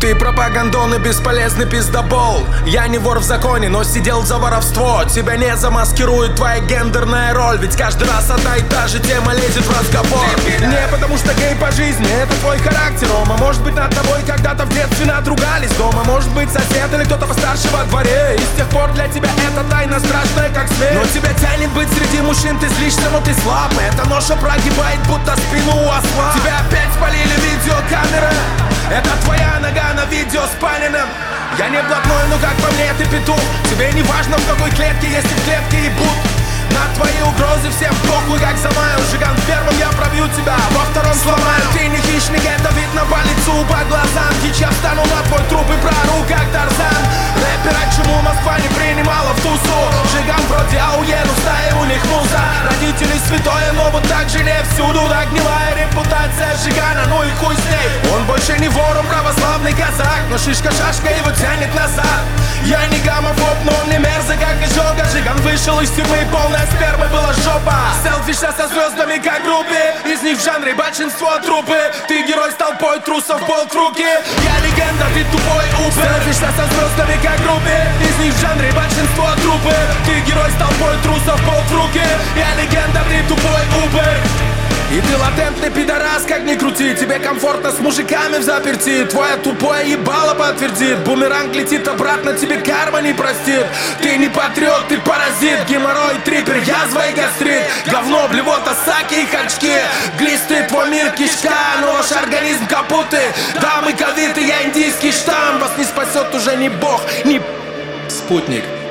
Ты пропагандон и бесполезный пиздобол. Я не вор в законе, но сидел за воровство. Тебя не замаскирует твоя гендерная роль, ведь каждый раз одна и та же тема лезет в разговор. Не потому что гей по жизни, это твой характер, Рома. Может быть, над тобой когда-то в детстве надругались дома. Может быть, сосед или кто-то постарше во дворе, и с тех пор для тебя это тайна страшная, как смерть. Но тебя тянет быть среди мужчин, ты злишься, но ты слаб. Эта ноша прогибает, будто спину у осла. Тебя опять спалили видеокамеры. Это твоя нога на видео с Паниным. Я не блатной, но как по мне ты петух. Тебе не важно, в какой клетке, если в клетке ебут. На твои угрозы всем похуй, как замаю. Жиган, в первом я пробью тебя, во втором сломаю. Ты не хищник, это видно по лицу, по глазам. Дичь, я встану на твой труп и прору, как Тарзан. Рэпера, чему Москва не принимала в тусу. Жиган вроде ауен, стаи у них муза. Родители святое, но вот так же не всюду. Так гнилая репутация Жигана, ну и хуй с ней. Он больше не вор, он православный казак, но шишка-шашка его тянет назад. Я не гомофоб, но он не мерзок, как изжога. Жиган вышел из тюрьмы, полная спермы была жопа. Селфишься со звездами, как группе. Из них в жанре большинство трупы. Ты герой с толпой трусов, полк в руки. Я легенда, ты тупой упер. Селфишься со звездами, как группе. Из них в жанре большинство трупы. Ты герой с толпой трусов, полк в руки. Я легенда, ты тупой упер. И ты латентный пидорас, как ни крути. Тебе комфортно с мужиками в заперти. Твое тупое ебало подтвердит. Бумеранг летит обратно, тебе карма не простит. Ты не патриот, ты паразит. Геморрой, трипер, язва и гастрит. Говно, блевота, саки и хачки. Глисты, твой мир кишка, но ваш организм капуты. Да, мы ковид, и я индийский штамм. Вас не спасет уже ни бог, ни спутник.